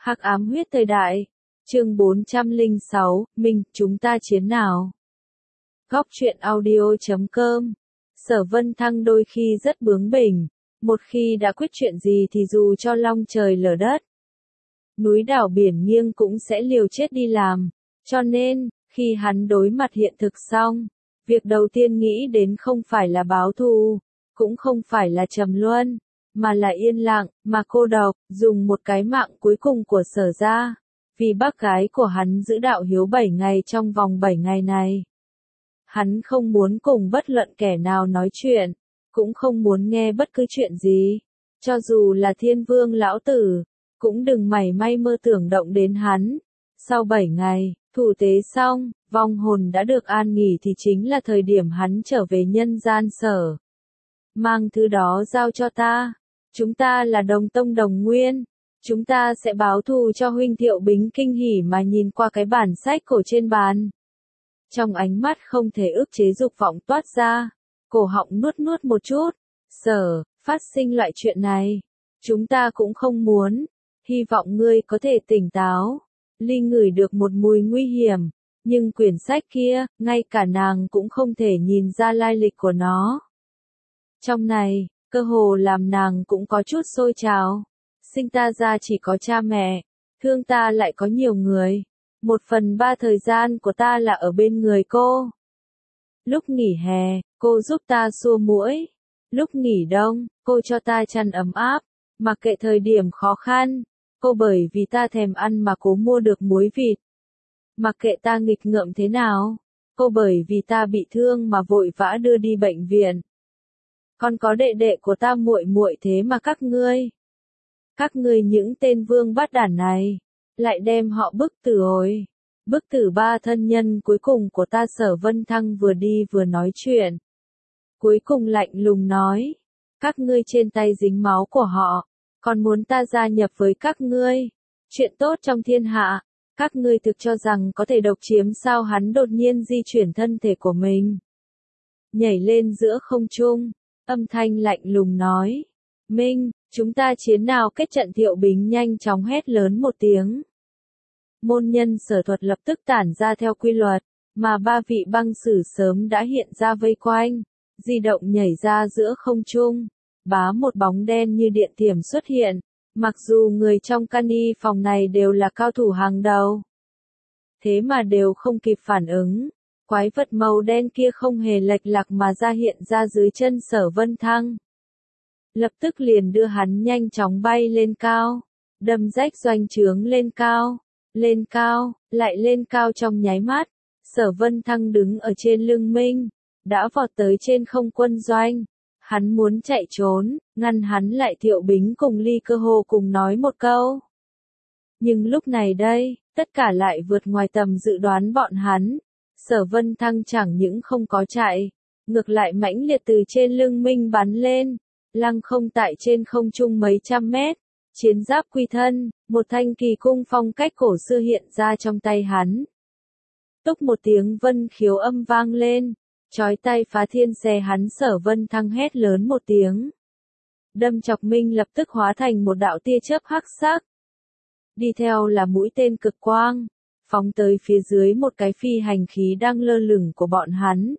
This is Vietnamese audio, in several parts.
Hắc ám huyết thời đại. Chương 406, Minh, chúng ta chiến nào? Góc truyện audio.com. Sở Vân Thăng đôi khi rất bướng bỉnh, một khi đã quyết chuyện gì thì dù cho long trời lở đất, núi đảo biển nghiêng cũng sẽ liều chết đi làm. Cho nên, khi hắn đối mặt hiện thực xong, việc đầu tiên nghĩ đến không phải là báo thù, cũng không phải là trầm luân, mà là yên lặng, mà cô độc, dùng một cái mạng cuối cùng của Sở gia, vì bác gái của hắn giữ đạo hiếu 7 ngày trong vòng 7 ngày này. Hắn không muốn cùng bất luận kẻ nào nói chuyện, cũng không muốn nghe bất cứ chuyện gì, cho dù là Thiên Vương lão tử, cũng đừng mảy may mơ tưởng động đến hắn. Sau 7 ngày, thủ tế xong, vong hồn đã được an nghỉ thì chính là thời điểm hắn trở về nhân gian Sở. Mang thứ đó giao cho ta. Chúng ta là đồng tông đồng nguyên. Chúng ta sẽ báo thù cho huynh. Thiệu Bính kinh hỉ mà nhìn qua cái bản sách cổ trên bàn. Trong ánh mắt không thể ức chế dục vọng toát ra. Cổ họng nuốt nuốt một chút. Sở, phát sinh loại chuyện này. Chúng ta cũng không muốn. Hy vọng ngươi có thể tỉnh táo. Ly ngửi được một mùi nguy hiểm. Nhưng quyển sách kia, ngay cả nàng cũng không thể nhìn ra lai lịch của nó. Trong này, cơ hồ làm nàng cũng có chút sôi trào. Sinh ta ra chỉ có cha mẹ, thương ta lại có nhiều người. 1/3 thời gian của ta là ở bên người cô. Lúc nghỉ hè, cô giúp ta xua muỗi. Lúc nghỉ đông, cô cho ta chăn ấm áp. Mặc kệ thời điểm khó khăn, cô bởi vì ta thèm ăn mà cố mua được muối vịt. Mặc kệ ta nghịch ngợm thế nào, cô bởi vì ta bị thương mà vội vã đưa đi bệnh viện. Còn có đệ đệ của ta muội muội thế mà các ngươi những tên vương bát đản này, lại đem họ bức tử rồi. Bức tử 3 thân nhân cuối cùng của ta. Sở Vân Thăng vừa đi vừa nói chuyện. Cuối cùng lạnh lùng nói, các ngươi trên tay dính máu của họ, còn muốn ta gia nhập với các ngươi. Chuyện tốt trong thiên hạ, các ngươi thực cho rằng có thể độc chiếm sao? Hắn đột nhiên di chuyển thân thể của mình, nhảy lên giữa không trung, âm thanh lạnh lùng nói, Minh, chúng ta chiến nào kết trận? Thiệu Bính nhanh chóng hét lớn một tiếng. Môn nhân Sở thuật lập tức tản ra theo quy luật, mà 3 vị băng sử sớm đã hiện ra vây quanh, di động nhảy ra giữa không trung, bá một bóng đen như điện thiểm xuất hiện. Mặc dù người trong căn y phòng này đều là cao thủ hàng đầu, thế mà đều không kịp phản ứng. Quái vật màu đen kia không hề lệch lạc mà ra hiện ra dưới chân Sở Vân Thăng. Lập tức liền đưa hắn nhanh chóng bay lên cao, đâm rách doanh trướng lên cao, lại lên cao trong nháy mắt. Sở Vân Thăng đứng ở trên lưng Minh, đã vọt tới trên không quân doanh. Hắn muốn chạy trốn, ngăn hắn lại. Thiệu Bính cùng Ly cơ hồ cùng nói một câu. Nhưng lúc này đây, tất cả lại vượt ngoài tầm dự đoán bọn hắn. Sở Vân Thăng chẳng những không có chạy, ngược lại mãnh liệt từ trên lưng Minh bắn lên, lăng không tại trên không trung mấy trăm mét. Chiến giáp quy thân, một thanh kỳ cung phong cách cổ xưa hiện ra trong tay hắn. Túc một tiếng vân khiếu âm vang lên, chói tai phá thiên xé hắn. Sở Vân Thăng hét lớn một tiếng, đâm chọc Minh lập tức hóa thành một đạo tia chớp hắc sắc. Đi theo là mũi tên cực quang, phóng tới phía dưới một cái phi hành khí đang lơ lửng của bọn hắn.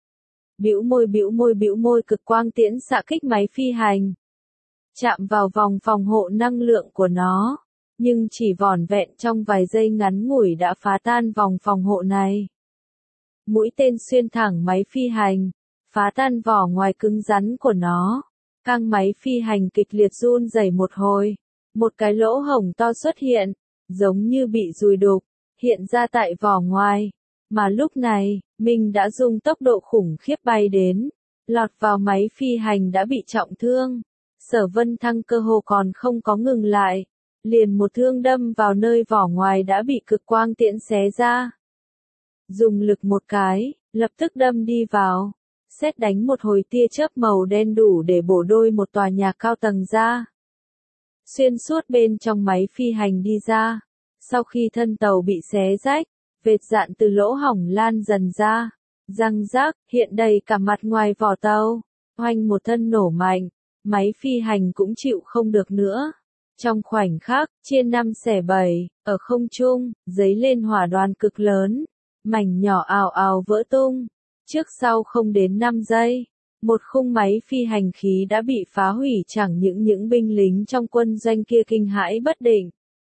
Bĩu môi, cực quang tiễn xạ kích máy phi hành, chạm vào vòng phòng hộ năng lượng của nó, nhưng chỉ vỏn vẹn trong vài giây ngắn ngủi đã phá tan vòng phòng hộ này. Mũi tên xuyên thẳng máy phi hành, phá tan vỏ ngoài cứng rắn của nó. Căng máy phi hành kịch liệt run rẩy một hồi, một cái lỗ hổng to xuất hiện, giống như bị dùi đục, hiện ra tại vỏ ngoài. Mà lúc này, Minh đã dùng tốc độ khủng khiếp bay đến, lọt vào máy phi hành đã bị trọng thương. Sở Vân Thăng cơ hồ còn không có ngừng lại, liền một thương đâm vào nơi vỏ ngoài đã bị cực quang tiễn xé ra. Dùng lực một cái, lập tức đâm đi vào, sét đánh một hồi tia chớp màu đen đủ để bổ đôi một tòa nhà cao tầng ra. Xuyên suốt bên trong máy phi hành đi ra, sau khi thân tàu bị xé rách, vệt dạn từ lỗ hổng lan dần ra, răng rác, hiện đầy cả mặt ngoài vỏ tàu, oanh một thân nổ mạnh, máy phi hành cũng chịu không được nữa. Trong khoảnh khắc, chia 5/7, ở không trung, giấy lên hỏa đoàn cực lớn, mảnh nhỏ ào ào vỡ tung. Trước sau không đến 5 giây, một khung máy phi hành khí đã bị phá hủy, chẳng những binh lính trong quân doanh kia kinh hãi bất định,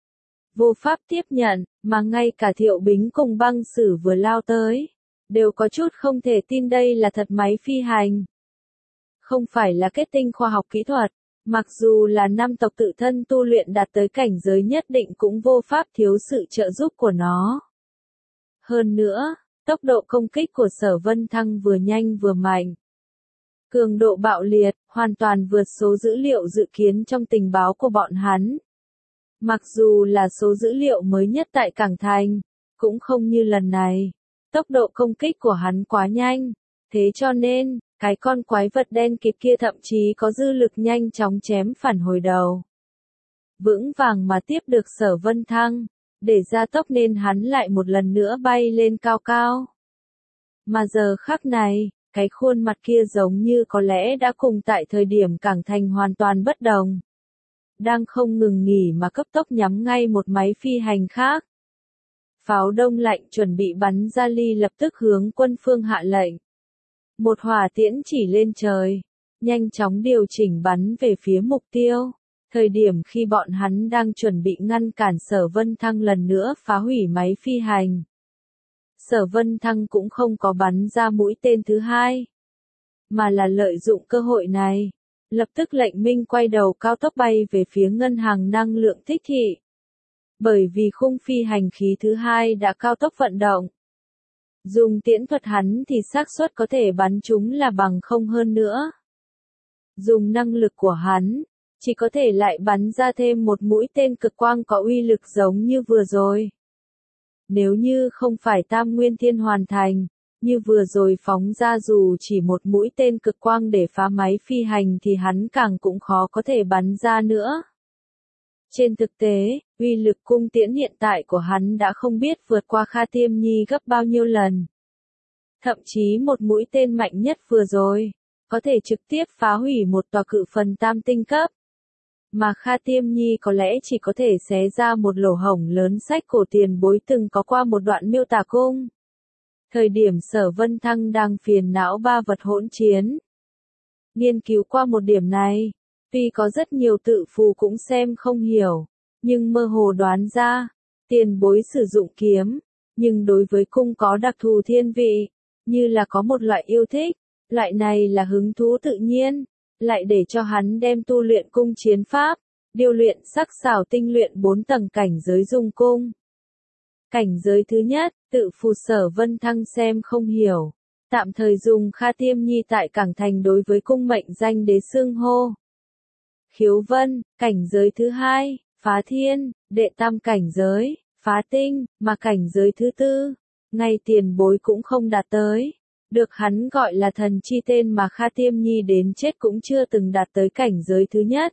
vô pháp tiếp nhận, mà ngay cả Thiệu Bính cùng Băng Sử vừa lao tới, đều có chút không thể tin đây là thật máy phi hành. Không phải là kết tinh khoa học kỹ thuật, mặc dù là năm tộc tự thân tu luyện đạt tới cảnh giới nhất định cũng vô pháp thiếu sự trợ giúp của nó. Hơn nữa, tốc độ công kích của Sở Vân Thăng vừa nhanh vừa mạnh. Cường độ bạo liệt, hoàn toàn vượt số dữ liệu dự kiến trong tình báo của bọn hắn. Mặc dù là số dữ liệu mới nhất tại Cảng Thành, cũng không như lần này. Tốc độ công kích của hắn quá nhanh, thế cho nên, cái con quái vật đen kịt kia thậm chí có dư lực nhanh chóng chém phản hồi đầu. Vững vàng mà tiếp được Sở Vân Thăng, để gia tốc nên hắn lại một lần nữa bay lên cao cao. Mà giờ khắc này, cái khuôn mặt kia giống như có lẽ đã cùng tại thời điểm Cảng Thành hoàn toàn bất đồng. Đang không ngừng nghỉ mà cấp tốc nhắm ngay một máy phi hành khác. Pháo đông lạnh chuẩn bị bắn ra, Ly lập tức hướng quân phương hạ lệnh. Một hỏa tiễn chỉ lên trời, nhanh chóng điều chỉnh bắn về phía mục tiêu. Thời điểm khi bọn hắn đang chuẩn bị ngăn cản Sở Vân Thăng lần nữa phá hủy máy phi hành, Sở Vân Thăng cũng không có bắn ra mũi tên thứ hai, mà là lợi dụng cơ hội này, lập tức lệnh Minh quay đầu cao tốc bay về phía ngân hàng năng lượng Thích Thị. Bởi vì khung phi hành khí thứ hai đã cao tốc vận động. Dùng tiễn thuật hắn thì xác suất có thể bắn chúng là bằng không hơn nữa. Dùng năng lực của hắn, chỉ có thể lại bắn ra thêm một mũi tên cực quang có uy lực giống như vừa rồi. Nếu như không phải Tam Nguyên Thiên hoàn thành, như vừa rồi phóng ra dù chỉ một mũi tên cực quang để phá máy phi hành thì hắn càng cũng khó có thể bắn ra nữa. Trên thực tế, uy lực cung tiễn hiện tại của hắn đã không biết vượt qua Kha Tiêm Nhi gấp bao nhiêu lần. Thậm chí một mũi tên mạnh nhất vừa rồi, có thể trực tiếp phá hủy một tòa cự phần tam tinh cấp. Mà Kha Tiêm Nhi có lẽ chỉ có thể xé ra một lỗ hổng lớn. Sách cổ tiền bối từng có qua một đoạn miêu tả cung. Thời điểm Sở Vân Thăng đang phiền não ba vật hỗn chiến. Nghiên cứu qua một điểm này, tuy có rất nhiều tự phù cũng xem không hiểu, nhưng mơ hồ đoán ra, tiền bối sử dụng kiếm, nhưng đối với cung có đặc thù thiên vị, như là có một loại yêu thích, loại này là hứng thú tự nhiên, lại để cho hắn đem tu luyện cung chiến pháp, điều luyện sắc xảo tinh luyện 4 tầng cảnh giới dung cung. Cảnh giới thứ nhất, tự phù Sở Vân Thăng xem không hiểu, tạm thời dùng Kha Tiêm Nhi tại Cảng Thành đối với cung mệnh danh đế xưng hô. Khiếu Vân, cảnh giới thứ hai, phá thiên, đệ tam cảnh giới, phá tinh, mà cảnh giới thứ tư, ngay tiền bối cũng không đạt tới. Được hắn gọi là thần chi tên mà Kha Tiêm Nhi đến chết cũng chưa từng đạt tới cảnh giới thứ nhất.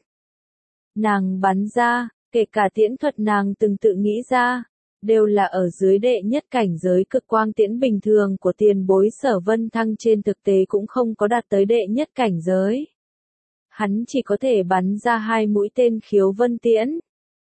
Nàng bắn ra, kể cả tiễn thuật nàng từng tự nghĩ ra, đều là ở dưới đệ nhất cảnh giới cực quang tiễn bình thường của tiền bối Sở Vân Thăng, trên thực tế cũng không có đạt tới đệ nhất cảnh giới. Hắn chỉ có thể bắn ra 2 mũi tên khiếu vân tiễn.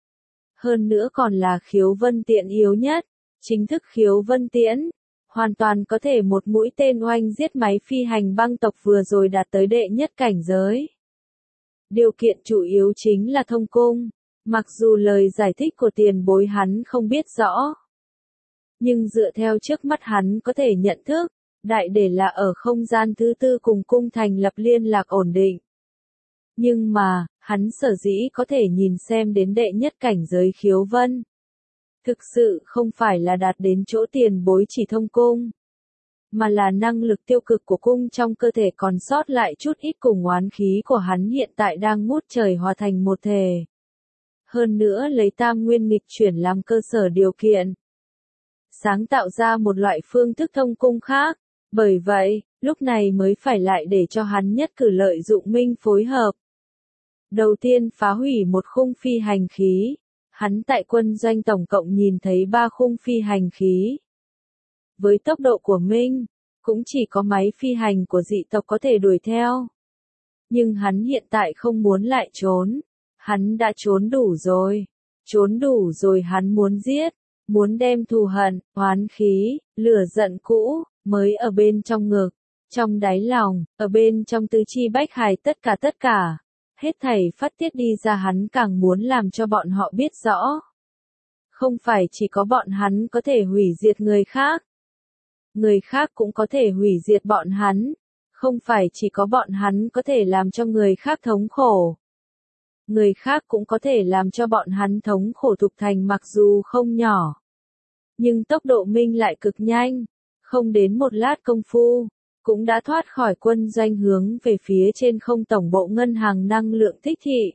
Hơn nữa còn là khiếu vân tiễn yếu nhất, chính thức khiếu vân tiễn, hoàn toàn có thể một mũi tên oanh giết máy phi hành băng tộc vừa rồi đạt tới đệ nhất cảnh giới. Điều kiện chủ yếu chính là thông cung, mặc dù lời giải thích của tiền bối hắn không biết rõ. Nhưng dựa theo trước mắt hắn có thể nhận thức, đại để là ở không gian thứ tư cùng cung thành lập liên lạc ổn định. Nhưng mà, hắn sở dĩ có thể nhìn xem đến đệ nhất cảnh giới khiếu vân. Thực sự không phải là đạt đến chỗ tiền bối chỉ thông cung, mà là năng lực tiêu cực của cung trong cơ thể còn sót lại chút ít cùng oán khí của hắn hiện tại đang ngút trời hòa thành một thể. Hơn nữa lấy tam nguyên nghịch chuyển làm cơ sở điều kiện, sáng tạo ra một loại phương thức thông cung khác, bởi vậy, lúc này mới phải lại để cho hắn nhất cử lợi dụng Minh phối hợp. Đầu tiên phá hủy một khung phi hành khí. Hắn tại quân doanh tổng cộng nhìn thấy 3 khung phi hành khí. Với tốc độ của Minh, cũng chỉ có máy phi hành của dị tộc có thể đuổi theo. Nhưng hắn hiện tại không muốn lại trốn. Hắn đã trốn đủ rồi. Trốn đủ rồi hắn muốn giết, muốn đem thù hận, oán khí, lửa giận cũ, mới ở bên trong ngực, trong đáy lòng, ở bên trong tứ chi bách hải tất cả. Hết thảy phát tiết đi ra hắn càng muốn làm cho bọn họ biết rõ. Không phải chỉ có bọn hắn có thể hủy diệt người khác. Người khác cũng có thể hủy diệt bọn hắn. Không phải chỉ có bọn hắn có thể làm cho người khác thống khổ. Người khác cũng có thể làm cho bọn hắn thống khổ Thục Thành mặc dù không nhỏ. Nhưng tốc độ Minh lại cực nhanh. Không đến một lát công phu, cũng đã thoát khỏi quân doanh hướng về phía trên không tổng bộ ngân hàng năng lượng Thích Thị.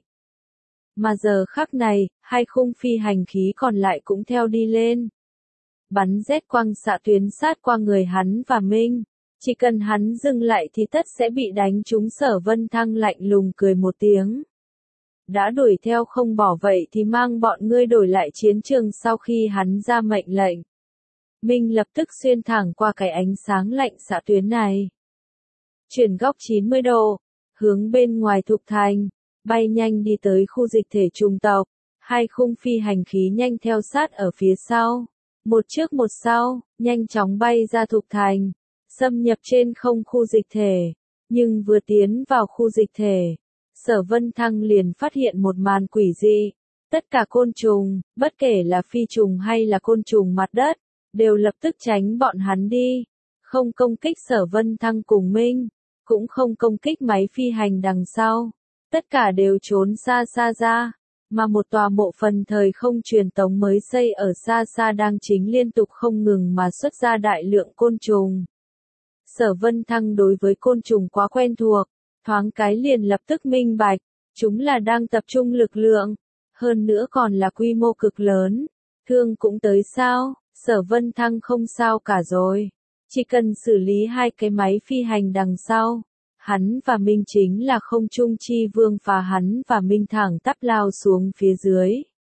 Mà giờ khắc này, hai khung phi hành khí còn lại cũng theo đi lên. Bắn rét quang xạ tuyến sát qua người hắn và Minh. Chỉ cần hắn dừng lại thì tất sẽ bị đánh trúng. Sở Vân Thăng lạnh lùng cười một tiếng. Đã đuổi theo không bỏ vậy thì mang bọn ngươi đổi lại chiến trường. Sau khi hắn ra mệnh lệnh, Minh lập tức xuyên thẳng qua cái ánh sáng lạnh xạ tuyến này. Chuyển góc 90 độ, hướng bên ngoài Thục Thành, bay nhanh đi tới khu dịch thể chủng tộc. Hai khung phi hành khí nhanh theo sát ở phía sau. Một trước một sau, nhanh chóng bay ra Thục Thành, xâm nhập trên không khu dịch thể. Nhưng vừa tiến vào khu dịch thể, Sở Vân Thăng liền phát hiện một màn quỷ dị. Tất cả côn trùng, bất kể là phi trùng hay là côn trùng mặt đất, đều lập tức tránh bọn hắn đi. Không công kích Sở Vân Thăng cùng Minh, cũng không công kích máy phi hành đằng sau. Tất cả đều trốn xa xa ra. Mà một tòa mộ phần thời không truyền tống mới xây ở xa xa đang chính liên tục không ngừng mà xuất ra đại lượng côn trùng. Sở Vân Thăng đối với côn trùng quá quen thuộc, thoáng cái liền lập tức minh bạch, chúng là đang tập trung lực lượng, hơn nữa còn là quy mô cực lớn. Thương cũng tới sao? Sở Vân Thăng không sao cả rồi. Chỉ cần xử lý hai cái máy phi hành đằng sau. Hắn và Minh chính là không trung chi vương và hắn và Minh thẳng tắp lao xuống phía dưới.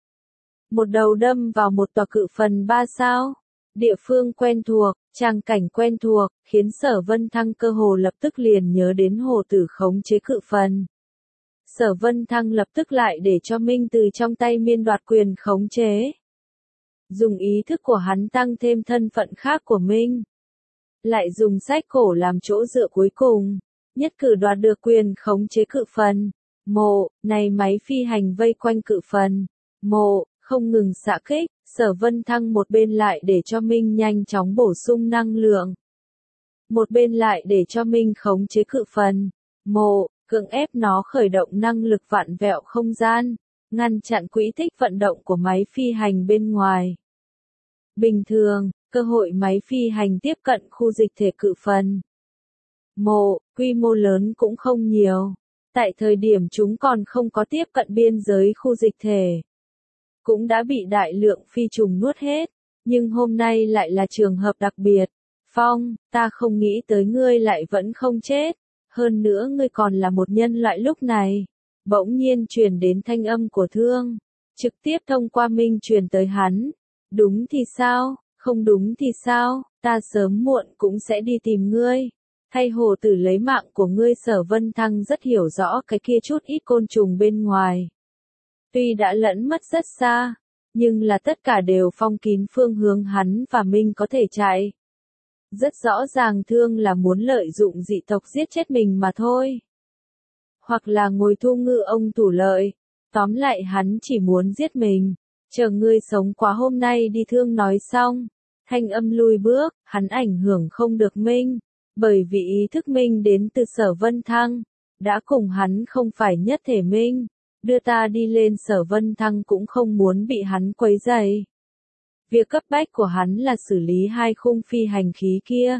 Một đầu đâm vào một tòa cự phần 3 sao. Địa phương quen thuộc, tràng cảnh quen thuộc, khiến Sở Vân Thăng cơ hồ lập tức liền nhớ đến Hồ Tử khống chế cự phần. Sở Vân Thăng lập tức lại để cho Minh từ trong tay Miên đoạt quyền khống chế. Dùng ý thức của hắn tăng thêm thân phận khác của Minh. Lại dùng sách cổ làm chỗ dựa cuối cùng. Nhất cử đoạt được quyền khống chế cự phần. Mộ, này máy phi hành vây quanh cự phần. Mộ, không ngừng xạ kích. Sở Vân Thăng một bên lại để cho Minh nhanh chóng bổ sung năng lượng. Một bên lại để cho Minh khống chế cự phần. Mộ, cưỡng ép nó khởi động năng lực vặn vẹo không gian. Ngăn chặn quỹ tích vận động của máy phi hành bên ngoài. Bình thường, cơ hội máy phi hành tiếp cận khu dịch thể cự phần. Mộ, quy mô lớn cũng không nhiều. Tại thời điểm chúng còn không có tiếp cận biên giới khu dịch thể, cũng đã bị đại lượng phi trùng nuốt hết. Nhưng hôm nay lại là trường hợp đặc biệt. Phong, ta không nghĩ tới ngươi lại vẫn không chết. Hơn nữa ngươi còn là một nhân loại. Lúc này, bỗng nhiên truyền đến thanh âm của Thương. Trực tiếp thông qua Minh truyền tới hắn. Đúng thì sao, không đúng thì sao, ta sớm muộn cũng sẽ đi tìm ngươi. Thay Hồ Tử lấy mạng của ngươi. Sở Vân Thăng rất hiểu rõ cái kia chút ít côn trùng bên ngoài. Tuy đã lẫn mất rất xa, nhưng là tất cả đều phong kín phương hướng hắn và Minh có thể chạy. Rất rõ ràng Thương là muốn lợi dụng dị tộc giết chết mình mà thôi. Hoặc là ngồi thu ngư ông thủ lợi. Tóm lại hắn chỉ muốn giết mình. Chờ ngươi sống quá hôm nay đi. Thương nói xong. Thanh âm lùi bước, hắn ảnh hưởng không được Minh. Bởi vì ý thức Minh đến từ Sở Vân Thăng. Đã cùng hắn không phải nhất thể Minh. Đưa ta đi lên. Sở Vân Thăng cũng không muốn bị hắn quấy rầy. Việc cấp bách của hắn là xử lý hai khung phi hành khí kia.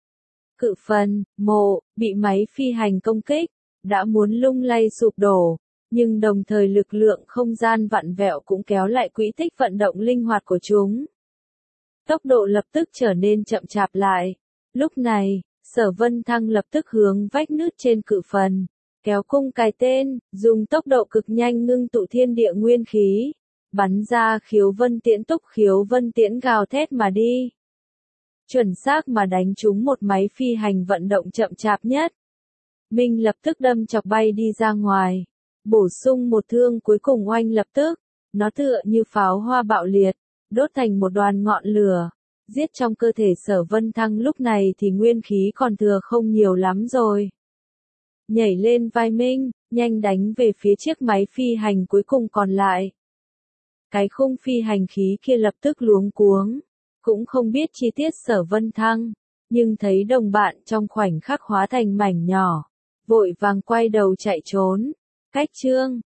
Cự phần, mộ, bị máy phi hành công kích, đã muốn lung lay sụp đổ, nhưng đồng thời lực lượng không gian vặn vẹo cũng kéo lại quỹ tích vận động linh hoạt của chúng. Tốc độ lập tức trở nên chậm chạp lại. Lúc này, Sở Vân Thăng lập tức hướng vách nứt trên cự phần, kéo cung cài tên, dùng tốc độ cực nhanh ngưng tụ thiên địa nguyên khí. Bắn ra khiếu vân tiễn. Túc khiếu vân tiễn gào thét mà đi. Chuẩn xác mà đánh trúng một máy phi hành vận động chậm chạp nhất. Minh lập tức đâm chọc bay đi ra ngoài. Bổ sung một thương cuối cùng oanh lập tức, nó tựa như pháo hoa bạo liệt, đốt thành một đoàn ngọn lửa, giết trong cơ thể Sở Vân Thăng lúc này thì nguyên khí còn thừa không nhiều lắm rồi. Nhảy lên vai Minh, nhanh đánh về phía chiếc máy phi hành cuối cùng còn lại. Cái khung phi hành khí kia lập tức luống cuống, cũng không biết chi tiết Sở Vân Thăng, nhưng thấy đồng bạn trong khoảnh khắc hóa thành mảnh nhỏ, vội vàng quay đầu chạy trốn. Cách chương